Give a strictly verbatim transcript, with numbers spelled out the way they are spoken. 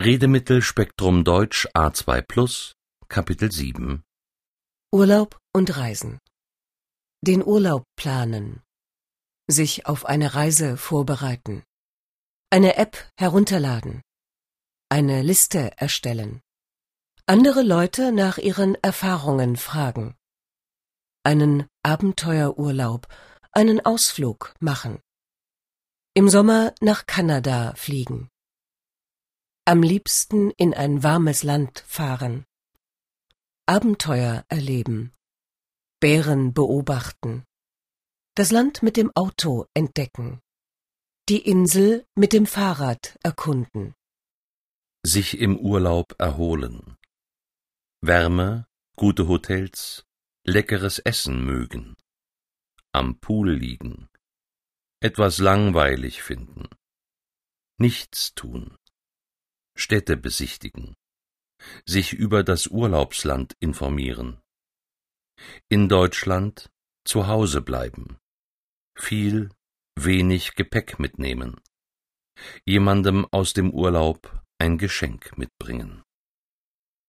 Redemittel Spektrum Deutsch A zwei Plus, Kapitel sieben. Urlaub und Reisen. Den Urlaub planen. Sich auf eine Reise vorbereiten. Eine App herunterladen. Eine Liste erstellen. Andere Leute nach ihren Erfahrungen fragen. Einen Abenteuerurlaub, einen Ausflug machen. Im Sommer nach Kanada fliegen. Am liebsten in ein warmes Land fahren. Abenteuer erleben. Bären beobachten. Das Land mit dem Auto entdecken. Die Insel mit dem Fahrrad erkunden. Sich im Urlaub erholen. Wärme, gute Hotels, leckeres Essen mögen. Am Pool liegen. Etwas langweilig finden. Nichts tun. Städte besichtigen. Sich über das Urlaubsland informieren. In Deutschland zu Hause bleiben. Viel, wenig Gepäck mitnehmen. Jemandem aus dem Urlaub ein Geschenk mitbringen.